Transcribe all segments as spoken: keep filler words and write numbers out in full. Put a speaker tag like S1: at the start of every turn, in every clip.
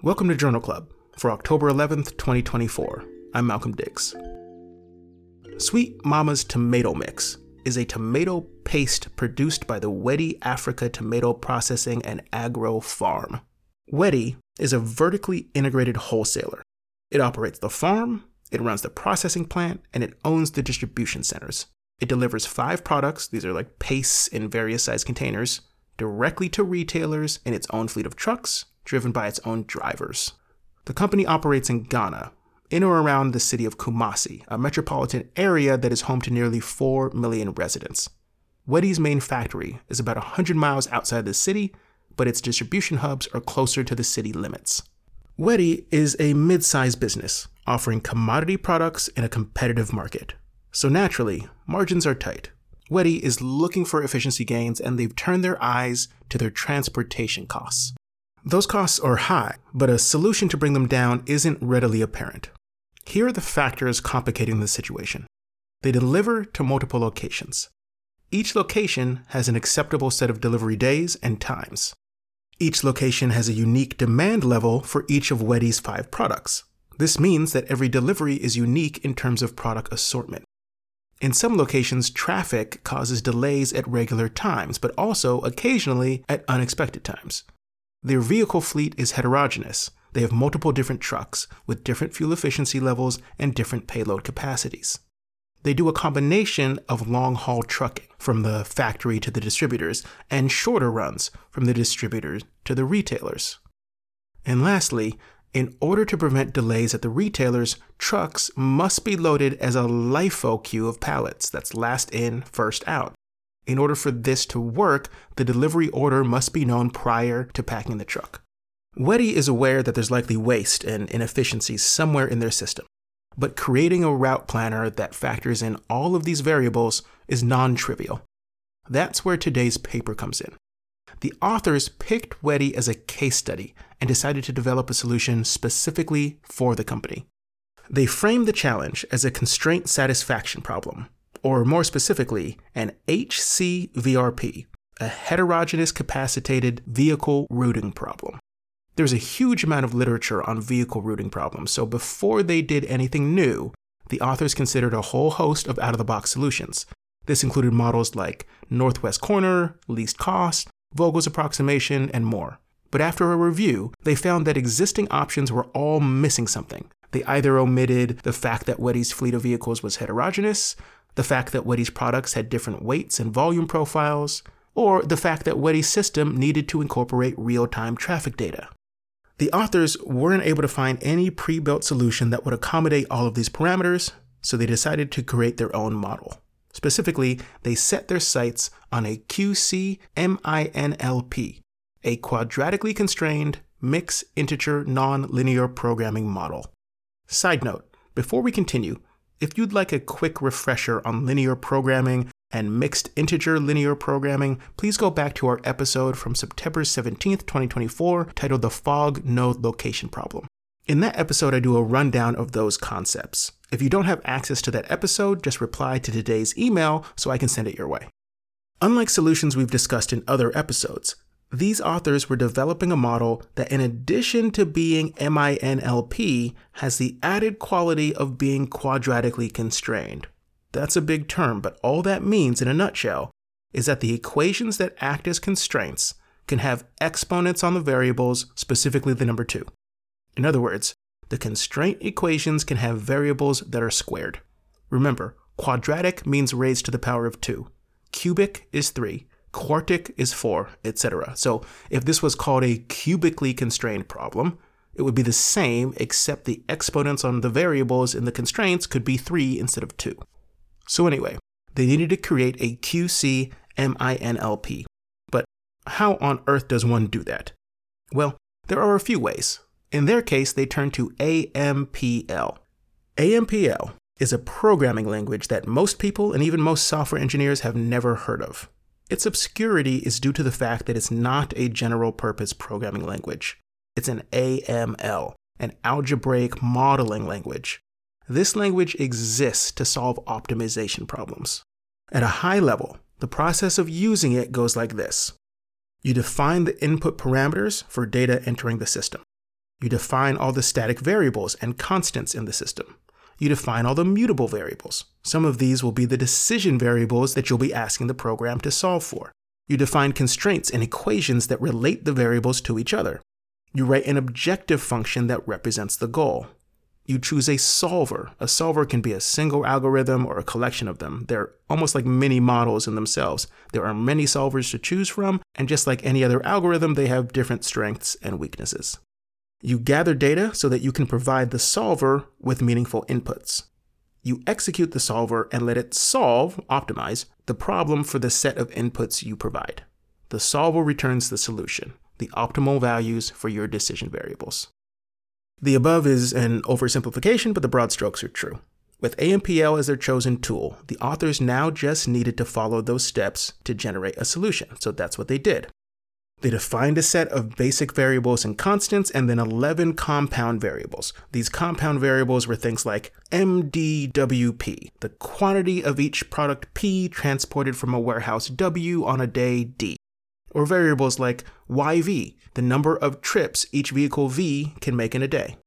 S1: Welcome to Journal Club for October eleventh, twenty twenty-four. I'm Malcolm Diggs. Sweet Mama's Tomato Mix is a tomato paste produced by the Wedi Africa Tomato Processing and Agro Farm. Wedi is a vertically integrated wholesaler. It operates the farm, it runs the processing plant, and it owns the distribution centers. It delivers five products, these are like pastes in various size containers, directly to retailers in its own fleet of trucks, driven by its own drivers. The company operates in Ghana, in or around the city of Kumasi, a metropolitan area that is home to nearly four million residents. Wedi's main factory is about one hundred miles outside the city, but its distribution hubs are closer to the city limits. Wedi is a mid-sized business, offering commodity products in a competitive market. So naturally, margins are tight. Wedi is looking for efficiency gains, and they've turned their eyes to their transportation costs. Those costs are high, but a solution to bring them down isn't readily apparent. Here are the factors complicating the situation. They deliver to multiple locations. Each location has an acceptable set of delivery days and times. Each location has a unique demand level for each of Wedi's five products. This means that every delivery is unique in terms of product assortment. In some locations, traffic causes delays at regular times, but also occasionally at unexpected times. Their vehicle fleet is heterogeneous. They have multiple different trucks with different fuel efficiency levels and different payload capacities. They do a combination of long-haul trucking from the factory to the distributors and shorter runs from the distributors to the retailers. And lastly, in order to prevent delays at the retailers, trucks must be loaded as a LIFO queue of pallets, that's last in, first out. In order for this to work, the delivery order must be known prior to packing the truck. Wedi is aware that there's likely waste and inefficiencies somewhere in their system, but creating a route planner that factors in all of these variables is non-trivial. That's where today's paper comes in. The authors picked Wedi as a case study and decided to develop a solution specifically for the company. They framed the challenge as a constraint satisfaction problem, or more specifically, an H C V R P, a heterogeneous capacitated vehicle routing problem. There's a huge amount of literature on vehicle routing problems, so before they did anything new, the authors considered a whole host of out-of-the-box solutions. This included models like Northwest Corner, Least Cost, Vogel's approximation, and more. But after a review, they found that existing options were all missing something. They either omitted the fact that Wedi's fleet of vehicles was heterogeneous, the fact that Wedi's products had different weights and volume profiles, or the fact that Wedi's system needed to incorporate real-time traffic data. The authors weren't able to find any pre-built solution that would accommodate all of these parameters, so they decided to create their own model. Specifically, they set their sights on a Q C M I N L P, a quadratically constrained mixed integer non-linear programming model. Side note, before we continue, if you'd like a quick refresher on linear programming and mixed integer linear programming, please go back to our episode from September seventeenth, twenty twenty-four, titled The Fog Node Location Problem. In that episode, I do a rundown of those concepts. If you don't have access to that episode, just reply to today's email so I can send it your way. Unlike solutions we've discussed in other episodes, these authors were developing a model that, in addition to being M I N L P, has the added quality of being quadratically constrained. That's a big term, but all that means in a nutshell is that the equations that act as constraints can have exponents on the variables, specifically the number two. In other words, the constraint equations can have variables that are squared. Remember, quadratic means raised to the power of two. Cubic is three. Quartic is four, et cetera. So if this was called a cubically constrained problem, it would be the same except the exponents on the variables in the constraints could be three instead of two. So anyway, they needed to create a Q C M I N L P. But how on earth does one do that? Well, there are a few ways. In their case, they turned to A M P L. A M P L is a programming language that most people and even most software engineers have never heard of. Its obscurity is due to the fact that it's not a general-purpose programming language. It's an A M L, an algebraic modeling language. This language exists to solve optimization problems. At a high level, the process of using it goes like this. You define the input parameters for data entering the system. You define all the static variables and constants in the system. You define all the mutable variables. Some of these will be the decision variables that you'll be asking the program to solve for. You define constraints and equations that relate the variables to each other. You write an objective function that represents the goal. You choose a solver. A solver can be a single algorithm or a collection of them. They're almost like mini models in themselves. There are many solvers to choose from, and just like any other algorithm, they have different strengths and weaknesses. You gather data so that you can provide the solver with meaningful inputs. You execute the solver and let it solve, optimize, the problem for the set of inputs you provide. The solver returns the solution, the optimal values for your decision variables. The above is an oversimplification, but the broad strokes are true. With A M P L as their chosen tool, the authors now just needed to follow those steps to generate a solution, so that's what they did. They defined a set of basic variables and constants and then eleven compound variables. These compound variables were things like M D W P, the quantity of each product P transported from a warehouse W on a day D. Or variables like Y V, the number of trips each vehicle V can make in a day.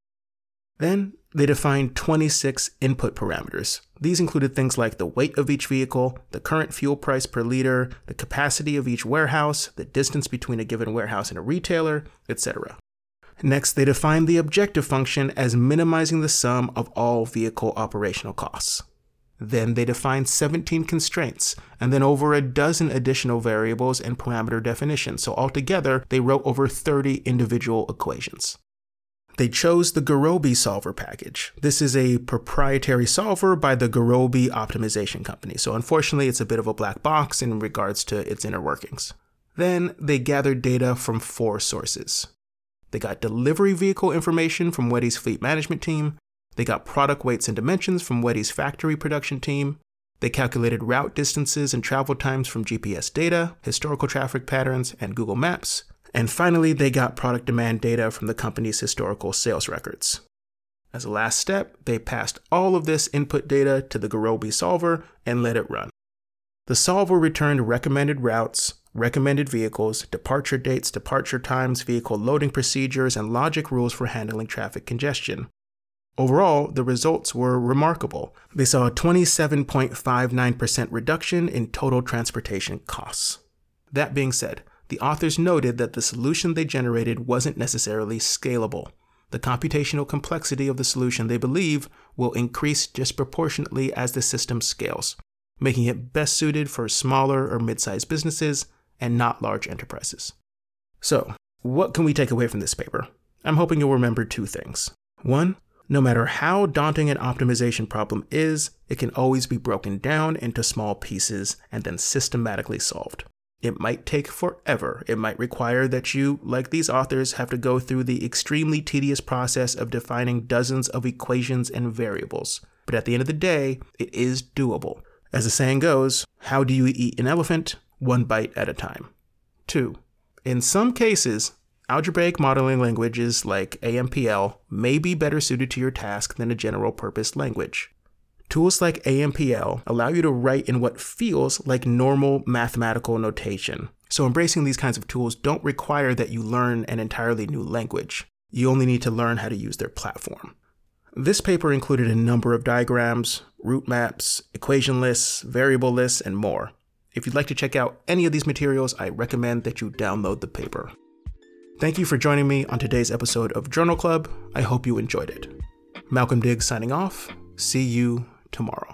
S1: Then they defined twenty-six input parameters. These included things like the weight of each vehicle, the current fuel price per liter, the capacity of each warehouse, the distance between a given warehouse and a retailer, et cetera. Next, they defined the objective function as minimizing the sum of all vehicle operational costs. Then they defined seventeen constraints, and then over a dozen additional variables and parameter definitions. So altogether, they wrote over thirty individual equations. They chose the Gurobi solver package. This is a proprietary solver by the Gurobi Optimization Company, so unfortunately it's a bit of a black box in regards to its inner workings. Then they gathered data from four sources. They got delivery vehicle information from Weddy's fleet management team. They got product weights and dimensions from Weddy's factory production team. They calculated route distances and travel times from G P S data, historical traffic patterns, and Google Maps. And finally, they got product demand data from the company's historical sales records. As a last step, they passed all of this input data to the Gurobi solver and let it run. The solver returned recommended routes, recommended vehicles, departure dates, departure times, vehicle loading procedures, and logic rules for handling traffic congestion. Overall, the results were remarkable. They saw a twenty-seven point five nine percent reduction in total transportation costs. That being said, the authors noted that the solution they generated wasn't necessarily scalable. The computational complexity of the solution, they believe, will increase disproportionately as the system scales, making it best suited for smaller or mid-sized businesses and not large enterprises. So, what can we take away from this paper? I'm hoping you'll remember two things. One, no matter how daunting an optimization problem is, it can always be broken down into small pieces and then systematically solved. It might take forever. It might require that you, like these authors, have to go through the extremely tedious process of defining dozens of equations and variables. But at the end of the day, it is doable. As the saying goes, how do you eat an elephant? One bite at a time. Two, in some cases, algebraic modeling languages like A M P L may be better suited to your task than a general-purpose language. Tools like A M P L allow you to write in what feels like normal mathematical notation. So embracing these kinds of tools don't require that you learn an entirely new language. You only need to learn how to use their platform. This paper included a number of diagrams, route maps, equation lists, variable lists, and more. If you'd like to check out any of these materials, I recommend that you download the paper. Thank you for joining me on today's episode of Journal Club. I hope you enjoyed it. Malcolm Diggs signing off. See you tomorrow.